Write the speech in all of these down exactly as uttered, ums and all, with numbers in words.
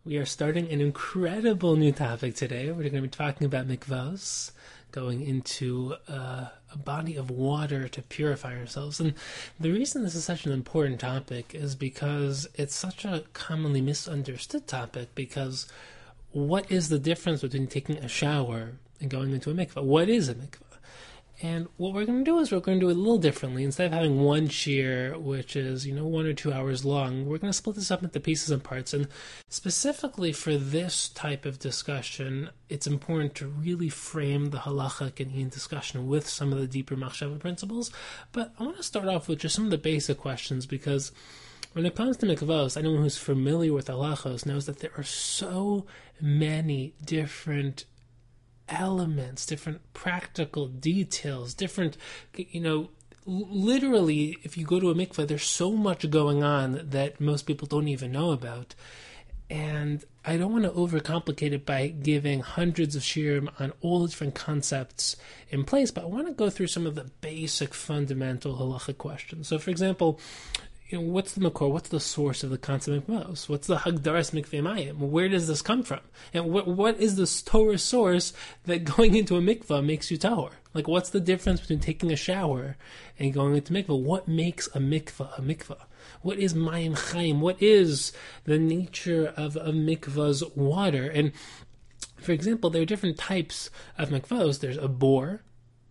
We are starting an incredible new topic today. We're going to be talking about mikvahs, going into uh, a body of water to purify ourselves. And the reason this is such an important topic is because it's such a commonly misunderstood topic, because what is the difference between taking a shower and going into a mikvah? What is a mikvah? And what we're going to do is we're going to do it a little differently. Instead of having one shiur, which is, you know, one or two hours long, we're going to split this up into pieces and parts. And specifically for this type of discussion, it's important to really frame the halachic and Indian discussion with some of the deeper machshava principles. But I want to start off with just some of the basic questions, because when it comes to mikvahs, anyone who's familiar with halachos knows that there are so many different elements, different practical details, different, you know, literally, if you go to a mikveh, there's so much going on that most people don't even know about. And I don't want to overcomplicate it by giving hundreds of shiurim on all the different concepts in place, but I want to go through some of the basic fundamental halachic questions. So, for example, you know, what's the makor? What's the source of the concept of mikvahs? What's the hagdaras mikveh mayim? Where does this come from? And what what is this Torah source that going into a mikvah makes you tahor? Like, what's the difference between taking a shower and going into mikvah? What makes a mikvah a mikvah? What is mayim chayim? What is the nature of a mikvah's water? And for example, there are different types of mikvahs. There's a bor,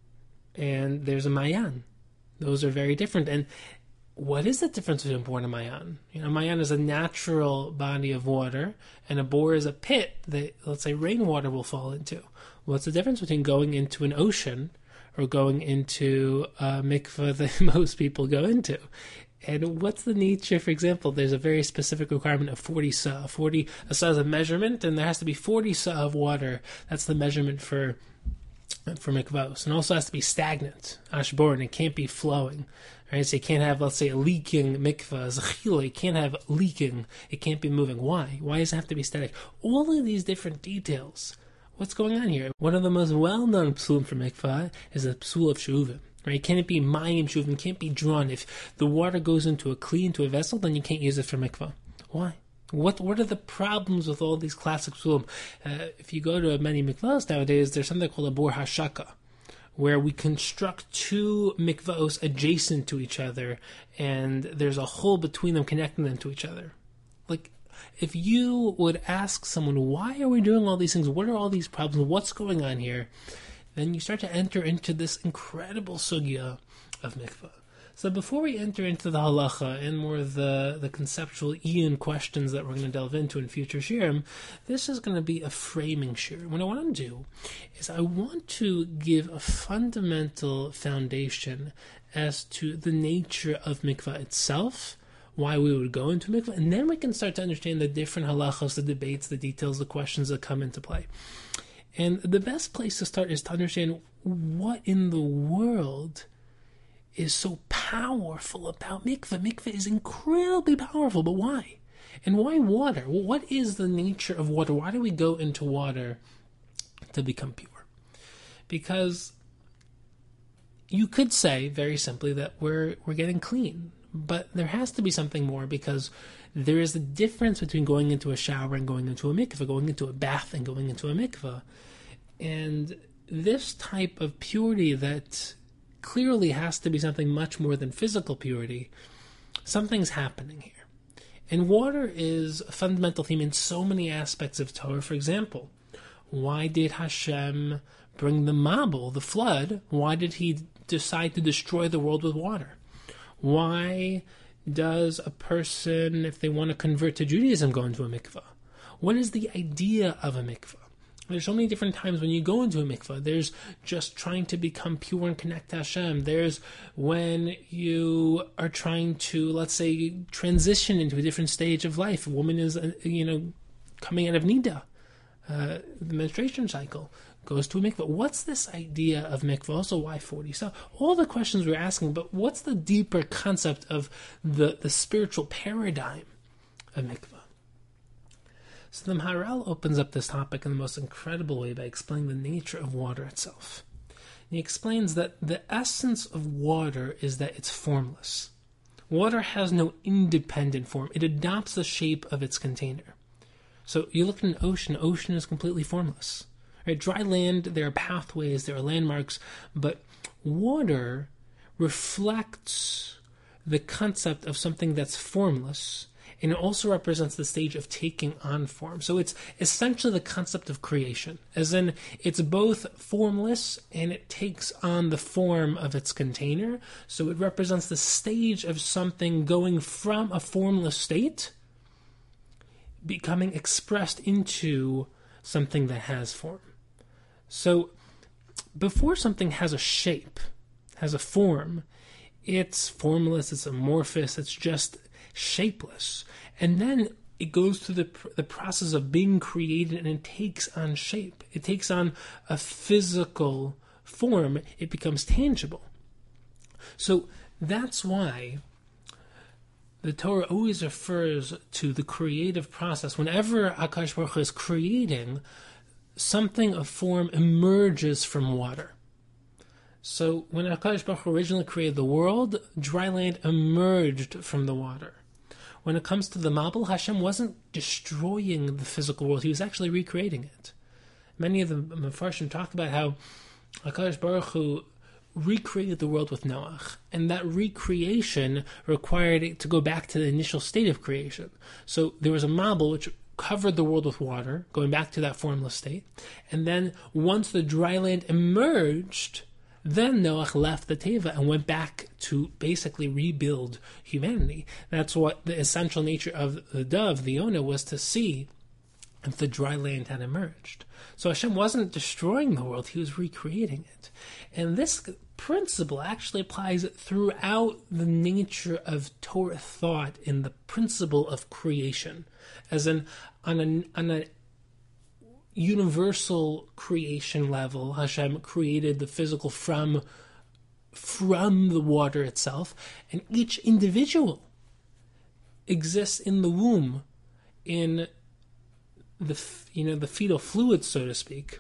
and there's a mayan. Those are very different. And what is the difference between a bor and a mayan? You know, a mayan is a natural body of water, and a bor is a pit that, let's say, rainwater will fall into. What's the difference between going into an ocean or going into a mikveh that most people go into? And what's the nature? For example, there's a very specific requirement of forty sa. forty sa is a measurement, and there has to be forty sa of water. That's the measurement for for mikvahs. And also has to be stagnant, ashbor, and it can't be flowing. Right, so you can't have, let's say, a leaking mikvah, zechila. You can't have leaking. It can't be moving. Why? Why does it have to be static? All of these different details. What's going on here? One of the most well-known psulim for mikvah is the psul of shuvim. Right? Can it be mayim shuvim? Can't be drawn. If the water goes into a kli, into a vessel, then you can't use it for mikvah. Why? What What are the problems with all these classic psulim? Uh, if you go to many mikvahs nowadays, there's something called a bor hashaka, where we construct two mikvahos adjacent to each other, and there's a hole between them connecting them to each other. Like, if you would ask someone, why are we doing all these things? What are all these problems? What's going on here? Then you start to enter into this incredible sugya of mikvah. So before we enter into the halacha and more of the, the conceptual Ian questions that we're going to delve into in future shiurim, this is going to be a framing shiur. What I want to do is I want to give a fundamental foundation as to the nature of mikvah itself, why we would go into mikvah, and then we can start to understand the different halachos, the debates, the details, the questions that come into play. And the best place to start is to understand what in the world is so powerful about mikveh. Mikveh is incredibly powerful, but why? And why water? Well, what is the nature of water? Why do we go into water to become pure? Because you could say, very simply, that we're we're getting clean, but there has to be something more, because there is a difference between going into a shower and going into a mikveh, going into a bath and going into a mikveh. And this type of purity that clearly has to be something much more than physical purity, something's happening here. And water is a fundamental theme in so many aspects of Torah. For example, why did Hashem bring the Mabul, the flood? Why did he decide to destroy the world with water? Why does a person, if they want to convert to Judaism, go into a mikvah? What is the idea of a mikvah? There's so many different times when you go into a mikvah. There's just trying to become pure and connect to Hashem. There's when you are trying to, let's say, transition into a different stage of life. A woman is, you know, coming out of nida, uh, the menstruation cycle, goes to a mikvah. What's this idea of mikvah? Also, why forty? So all the questions we're asking, but what's the deeper concept of the, the spiritual paradigm of mikvah? So the Maharal opens up this topic in the most incredible way by explaining the nature of water itself. And he explains that the essence of water is that it's formless. Water has no independent form. It adopts the shape of its container. So you look at an ocean, ocean is completely formless. Right? Dry land, there are pathways, there are landmarks, but water reflects the concept of something that's formless, and it also represents the stage of taking on form. So it's essentially the concept of creation, as in it's both formless and it takes on the form of its container. So it represents the stage of something going from a formless state, becoming expressed into something that has form. So before something has a shape, has a form, it's formless, it's amorphous, it's just shapeless. And then it goes through the the process of being created, and it takes on shape. It takes on a physical form. It becomes tangible. So that's why the Torah always refers to the creative process. Whenever HaKadosh Baruch Hu is creating, something of form emerges from water. So when HaKadosh Baruch Hu originally created the world, dry land emerged from the water. When it comes to the Mabul, Hashem wasn't destroying the physical world, he was actually recreating it. Many of the Mefarshim talk about how HaKadosh Baruch Hu recreated the world with Noach, and that recreation required it to go back to the initial state of creation. So there was a Mabul which covered the world with water, going back to that formless state, and then once the dry land emerged, then Noach left the Teva and went back to basically rebuild humanity. That's what the essential nature of the dove, the Yonah, was to see if the dry land had emerged. So Hashem wasn't destroying the world, he was recreating it. And this principle actually applies throughout the nature of Torah thought in the principle of creation. As in, on a, on a universal creation level, Hashem created the physical from from the water itself, and each individual exists in the womb, in the you know the fetal fluid, so to speak,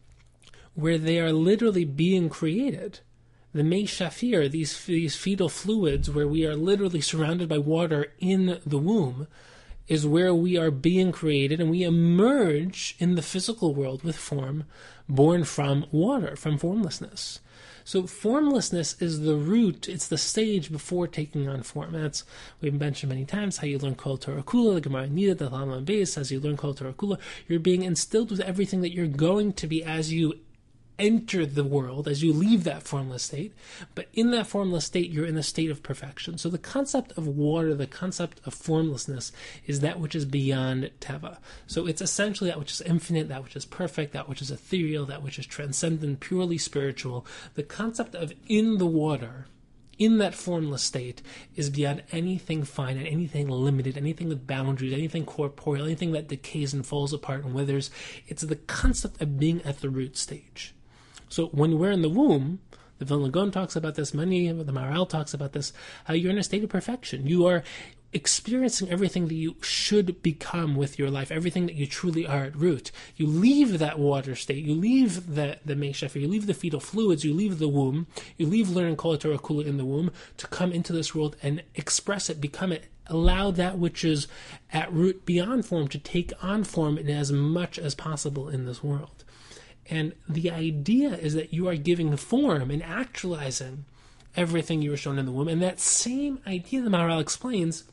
where they are literally being created. The Mei Shafir, these these fetal fluids, where we are literally surrounded by water in the womb, is where we are being created, and we emerge in the physical world with form, born from water, from formlessness. So formlessness is the root, it's the stage before taking on form. That's, we've mentioned many times, how you learn Kol Torah Kula, the Gemara Nida, the Lama Beis, as you learn Kol Torah Kula, you're being instilled with everything that you're going to be as you enter the world, as you leave that formless state. But in that formless state, you're in a state of perfection. So the concept of water, the concept of formlessness, is that which is beyond Teva. So it's essentially that which is infinite, that which is perfect, that which is ethereal, that which is transcendent, purely spiritual. The concept of in the water, in that formless state, is beyond anything finite, anything limited, anything with boundaries, anything corporeal, anything that decays and falls apart and withers. It's the concept of being at the root stage. So when we're in the womb, the Vilna Gaon talks about this, many of the Maharal talks about this, how you're in a state of perfection. You are experiencing everything that you should become with your life, everything that you truly are at root. You leave that water state, you leave the, the Mei Shafir, you leave the fetal fluids, you leave the womb, you leave learning Kol Torah Kula in the womb to come into this world and express it, become it, allow that which is at root beyond form to take on form in as much as possible in this world. And the idea is that you are giving form and actualizing everything you were shown in the womb. And that same idea, the Maharal explains,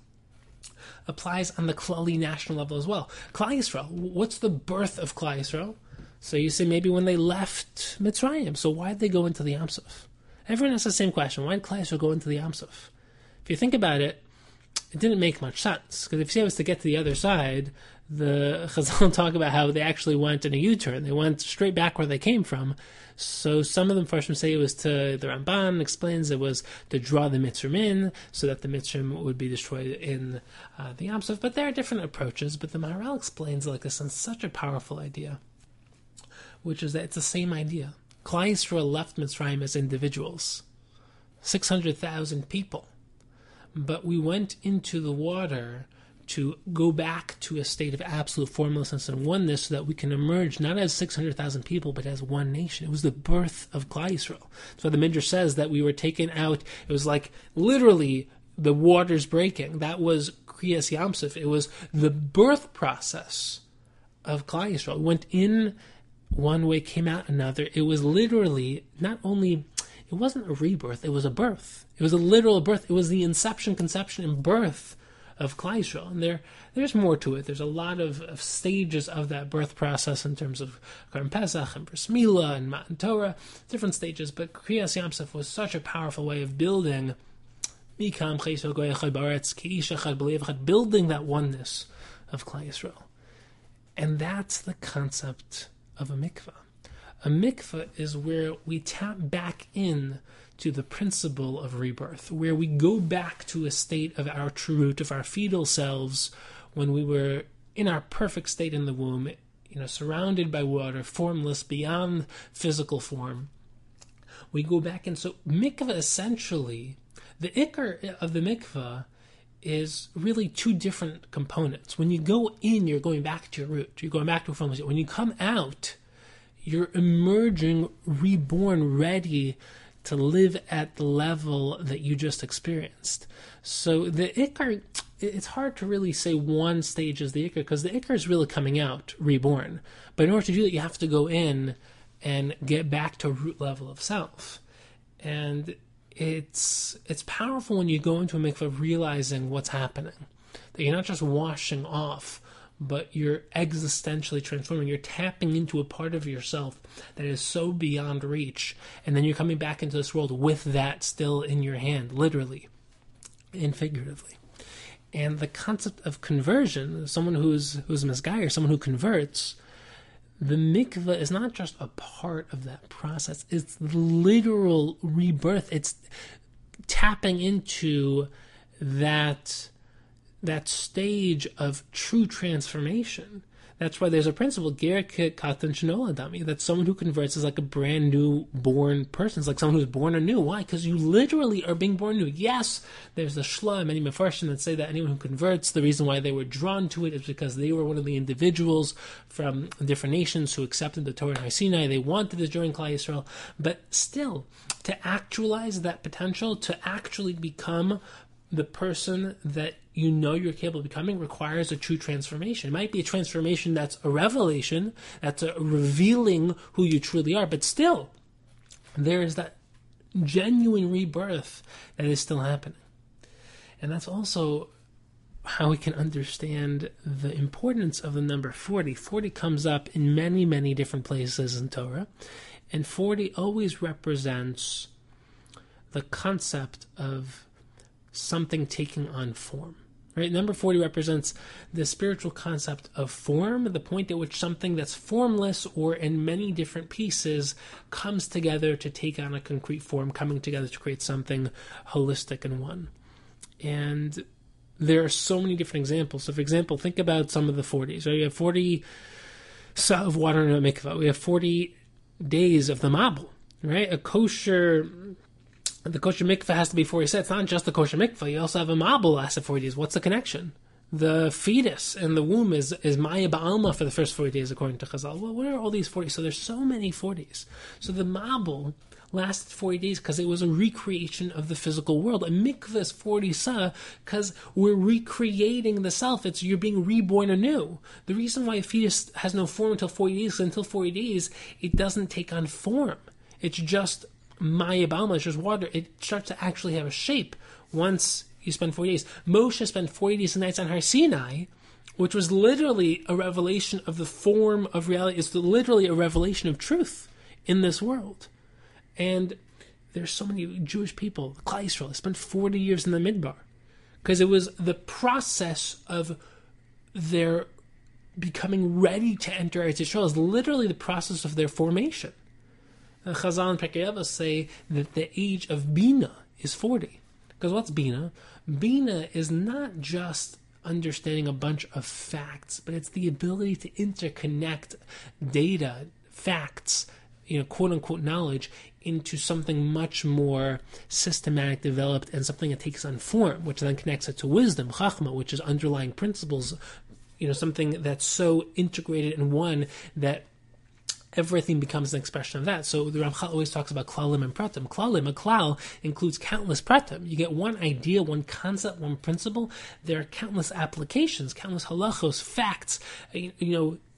applies on the Klali national level as well. Klal Yisrael, what's the birth of Klal Yisrael? So you say maybe when they left Mitzrayim. So why did they go into the Yam Suf? Everyone asks the same question. Why did Klal Yisrael go into the Yam Suf? If you think about it, it didn't make much sense. Because if you say it was to get to the other side, the Chazal talk about how they actually went in a U-turn. They went straight back where they came from. So some of them first say it was to, the Ramban explains it was to draw the Mitzrim in, so that the Mitzrim would be destroyed in uh, the Yam Suf. But there are different approaches. But the Maharal explains like this in such a powerful idea, which is that it's the same idea. Klal Yisrael left Mitzrayim as individuals, six hundred thousand people. But we went into the water to go back to a state of absolute formlessness and oneness so that we can emerge not as six hundred thousand people, but as one nation. It was the birth of Klal Yisrael. That's why the Midrash says that we were taken out. It was like literally the waters breaking. That was Kriyas Yam Suf. It was the birth process of Klal Yisrael. It went in one way, came out another. It was literally not only, it wasn't a rebirth, it was a birth. It was a literal birth. It was the inception, conception, and birth of Klal Yisrael. And there, there's more to it. There's a lot of, of stages of that birth process in terms of Karm Pesach and Bris Milah and Matan Torah, different stages. But Kriyas Yamsuf was such a powerful way of building building that oneness of Klal Yisrael. And that's the concept of a mikvah. A mikvah is where we tap back in to the principle of rebirth, where we go back to a state of our true root, of our fetal selves, when we were in our perfect state in the womb, you know, surrounded by water, formless, beyond physical form. We go back in. So mikvah, essentially, the ikar of the mikvah is really two different components. When you go in, you're going back to your root. You're going back to a formless state. When you come out, you're emerging, reborn, ready to live at the level that you just experienced. So the ikar, it's hard to really say one stage is the ikar, because the ikar is really coming out, reborn. But in order to do that, you have to go in and get back to a root level of self. And it's it's powerful when you go into a mikvah realizing what's happening. That you're not just washing off, but you're existentially transforming. You're tapping into a part of yourself that is so beyond reach. And then you're coming back into this world with that still in your hand, literally and figuratively. And the concept of conversion, someone who's who's misguided, someone who converts, the mikvah is not just a part of that process. It's literal rebirth. It's tapping into that that stage of true transformation. That's why there's a principle, ger katan shenola dami, that someone who converts is like a brand new born person. It's like someone who's born anew. Why? Because you literally are being born new. Yes, there's the shla, many mefarshim that say that anyone who converts, the reason why they were drawn to it is because they were one of the individuals from different nations who accepted the Torah and Har Sinai. They wanted to join Klal Yisrael. But still, to actualize that potential, to actually become the person that you know you're capable of becoming, requires a true transformation. It might be a transformation that's a revelation, that's a revealing who you truly are, but still, there is that genuine rebirth that is still happening. And that's also how we can understand the importance of the number forty. forty comes up in many, many different places in Torah, and forty always represents the concept of something taking on form. Right? Number forty represents the spiritual concept of form, the point at which something that's formless or in many different pieces comes together to take on a concrete form, coming together to create something holistic and one. And there are so many different examples. So, for example, think about some of the forties. Right? You have forty sa of water in a mikvah. We have forty days of the mabul. Right? A kosher... The kosher mikvah has to be forty days. It's not just the kosher mikvah. You also have a mabul lasted forty days. What's the connection? The fetus in the womb is, is maya ba'alma for the first forty days, according to Chazal. Well, what are all these forties? So there's so many forties. So the mabul lasted forty days because it was a recreation of the physical world. A mikvah is forty sa because we're recreating the self. It's you're being reborn anew. The reason why a fetus has no form until forty days, until forty days, it doesn't take on form. It's just Maya Balma, it's just water. It starts to actually have a shape once you spend forty days. Moshe spent forty days and nights on Har Sinai, which was literally a revelation of the form of reality. It's literally a revelation of truth in this world. And there's so many Jewish people, Klal Yisrael, spent forty years in the Midbar, because it was the process of their becoming ready to enter Eretz Yisrael. Is literally the process of their formation. Chazal and Pirkei Avos say that the age of Bina is forty. Because what's Bina? Bina is not just understanding a bunch of facts, but it's the ability to interconnect data, facts, you know, quote-unquote knowledge, into something much more systematic, developed, and something that takes on form, which then connects it to wisdom, chachma, which is underlying principles, you know, something that's so integrated in one that everything becomes an expression of that. So the Ramchal always talks about klalim and pratim. Klalim, a klal, includes countless pratim. You get one idea, one concept, one principle. There are countless applications, countless halachos, facts, you, you know,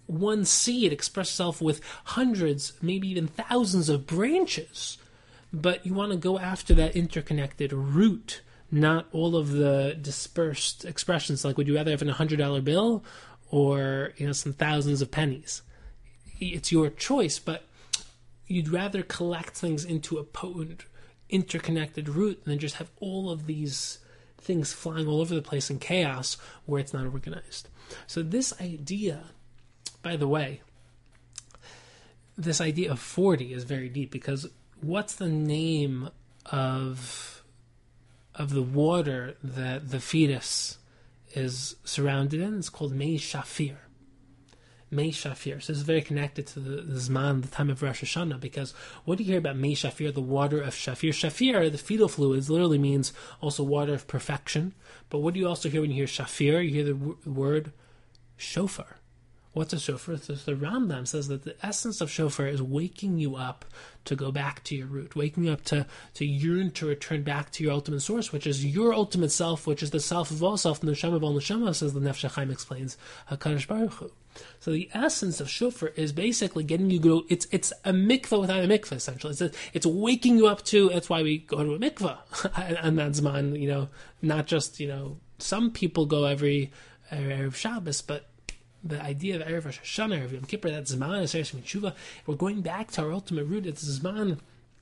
one seed express itself with hundreds, maybe even thousands of branches. But you want to go after that interconnected root, not all of the dispersed expressions. Like, would you rather have a hundred dollar bill or, you know, some thousands of pennies? It's your choice, but you'd rather collect things into a potent, interconnected root than just have all of these things flying all over the place in chaos where it's not organized. So this idea, by the way, this idea of forty is very deep, because what's the name of of the water that the fetus is surrounded in? It's called Mei Shafir. Mei Shafir. So this is very connected to the, the Zman, the time of Rosh Hashanah, because what do you hear about Mei Shafir, the water of Shafir? Shafir, the fetal fluids, literally means also water of perfection. But what do you also hear when you hear Shafir? You hear the w- word shofar. What's a shofar? So the Rambam says that the essence of shofar is waking you up to go back to your root, waking you up to, to yearn to return back to your ultimate source, which is your ultimate self, which is the self of all self, the neshama of all neshama, says the Nefesh HaChaim explains, HaKadosh Baruch Hu. So the essence of shofar is basically getting you go. It's it's a mikvah without a mikvah, essentially. It's a, it's waking you up to. That's why we go to a mikvah, and that's mine. You know, not just, you know, some people go every Erev Shabbos, but the idea of Erev Rosh Hashanah, Erev Yom Kippur, that Zman, Aseret Shemit we're going back to our ultimate root. It's Zman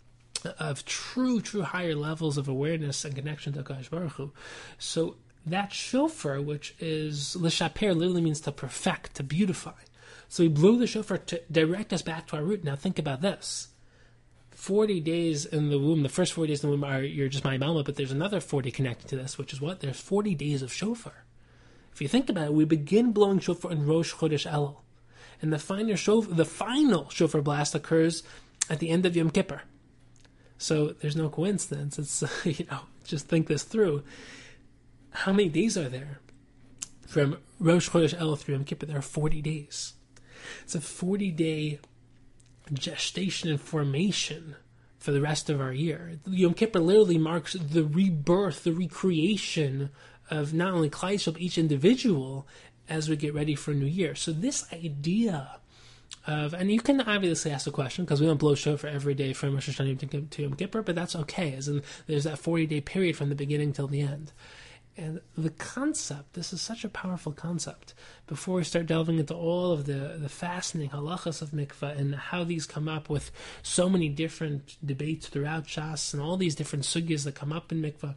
of true, true higher levels of awareness and connection to HaKadosh Baruch Hu. So that shofar, which is l'shaper, literally means to perfect, to beautify. So we blew the shofar to direct us back to our root. Now think about this. forty days in the womb, the first forty days in the womb are, you're just my mama, but there's another forty connected to this, which is what? There's forty days of shofar. If you think about it, we begin blowing shofar in Rosh Chodesh Elul. And the final shofar, the final shofar blast occurs at the end of Yom Kippur. So there's no coincidence. It's, you know, just think this through. How many days are there? From Rosh Chodesh Elul through Yom Kippur, there are forty days. It's a forty-day gestation and formation for the rest of our year. Yom Kippur literally marks the rebirth, the recreation of not only Klal Yisrael, but each individual as we get ready for a new year. So this idea of, and you can obviously ask the question, because we don't blow shofar every day from Rosh Hashanah to Yom Kippur, but that's okay, as in there's that forty-day period from the beginning till the end. And the concept, this is such a powerful concept. Before we start delving into all of the, the fascinating halachas of mikvah and how these come up with so many different debates throughout Shas and all these different sugyas that come up in mikvah,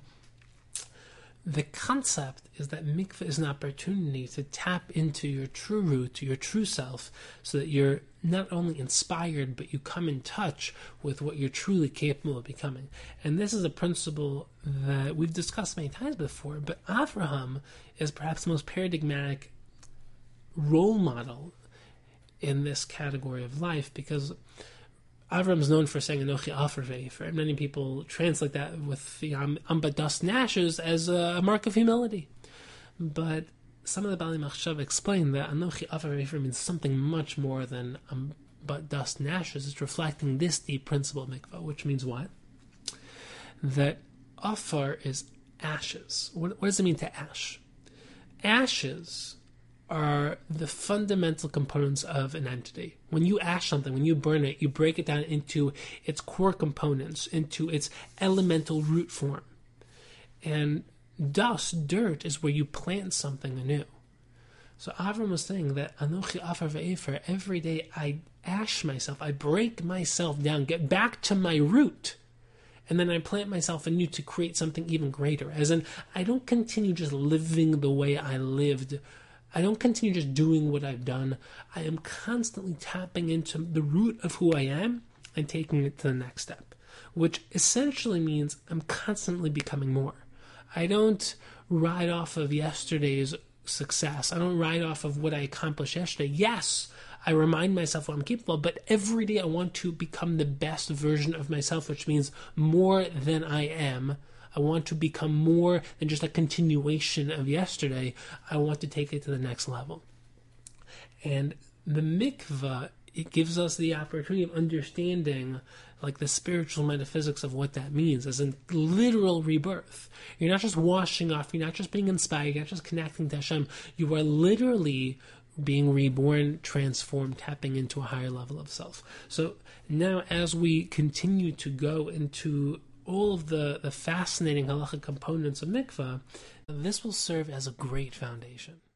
the concept is that mikvah is an opportunity to tap into your true root, your true self, so that you're not only inspired, but you come in touch with what you're truly capable of becoming. And this is a principle that we've discussed many times before, but Avraham is perhaps the most paradigmatic role model in this category of life, because Avram is known for saying Anochi Afer Ve'efer, and many people translate that with the um, Amba dust and ashes as a mark of humility. But some of the Bali Machshav explain that Anochi Afer Ve'efer means something much more than Amba dust and ashes. It's reflecting this deep principle of mikvah, which means what? That Afar is ashes. What, what does it mean to ash? Ashes are the fundamental components of an entity. When you ash something, when you burn it, you break it down into its core components, into its elemental root form. And dust, dirt, is where you plant something anew. So Avram was saying that Anochi Afar Ve'efer, every day I ash myself, I break myself down, get back to my root, and then I plant myself anew to create something even greater. As in, I don't continue just living the way I lived. I don't continue just doing what I've done. I am constantly tapping into the root of who I am and taking it to the next step, which essentially means I'm constantly becoming more. I don't ride off of yesterday's success. I don't ride off of what I accomplished yesterday. Yes, I remind myself what I'm capable of, but every day I want to become the best version of myself, which means more than I am. I want to become more than just a continuation of yesterday. I want to take it to the next level. And the mikvah, it gives us the opportunity of understanding like the spiritual metaphysics of what that means, as in literal rebirth. You're not just washing off, you're not just being inspired, you're not just connecting to Hashem. You are literally being reborn, transformed, tapping into a higher level of self. So now as we continue to go into all of the, the fascinating halachic components of mikvah, this will serve as a great foundation.